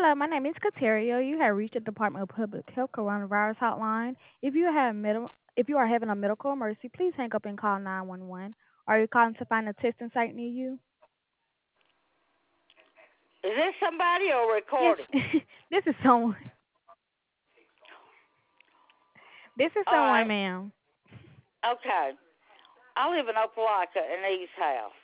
Hello, my name is Kateria. You have reached the Department of Public Health Coronavirus Hotline. If you are having a medical emergency, please hang up and call 911. Are you calling to find a testing site near you? Is this somebody or Yes, recording? this is someone. This is All someone, right. ma'am. Okay. I live in Opelika in East House,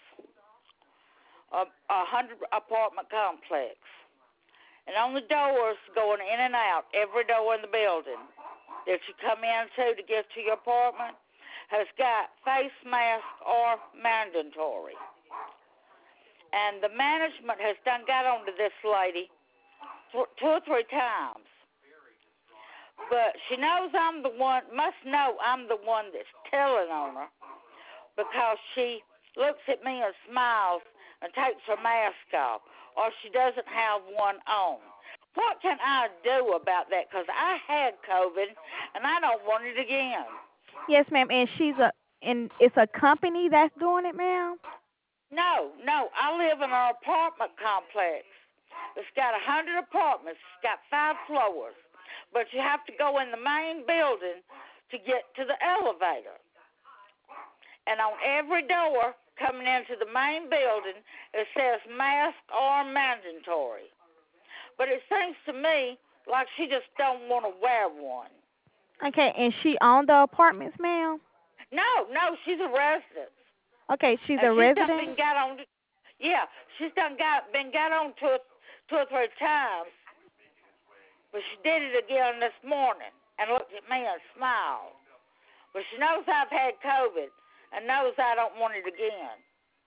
a 100 apartment complex. And on the doors going in and out, every door in the building that you come into to get to your apartment has got face mask or mandatory. And the management has done got onto this lady two or three times. But she knows I'm the one, must know I'm the one that's telling on her because she looks at me and smiles and takes her mask off, or she doesn't have one on. What can I do about that? Because I had COVID and I don't want it again. Yes, ma'am. And it's a company that's doing it, ma'am. No, I live in an apartment complex. It's got 100 apartments. It's got 5 floors. But you have to go in the main building to get to the elevator. And on every door coming into the main building, it says mask or mandatory. But it seems to me like she just don't want to wear one. Okay, and she owned the apartments, ma'am. No, she's a resident. Okay, she's And a she's done resident. been got on, yeah, she's done been got on two or three times. But she did it again this morning and looked at me and smiled. But she knows I've had COVID and knows I don't want it again.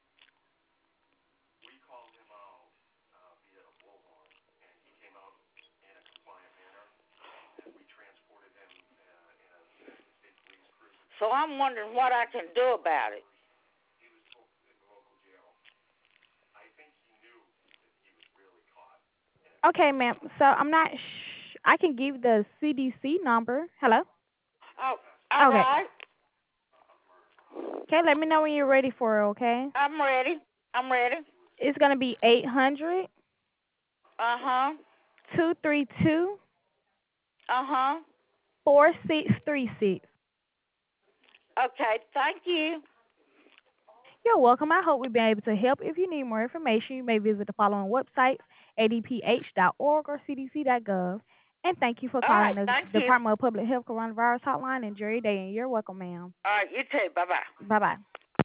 So I'm wondering what I can do about it. Okay, ma'am. So I'm not. I can give the CDC number. Hello. Oh, all Okay. right. Okay. Let me know when you're ready for it. Okay. I'm ready. I'm ready. It's gonna be 800 Uh-huh. 232 Uh-huh. 4636. Okay, thank you. You're welcome. I hope we've been able to help. If you need more information, you may visit the following websites: adph.org or cdc.gov. And thank you for All calling right, the thank you. Department of Public Health Coronavirus Hotline. Enjoy your day, and you're welcome, ma'am. All right, you too. Bye-bye. Bye bye.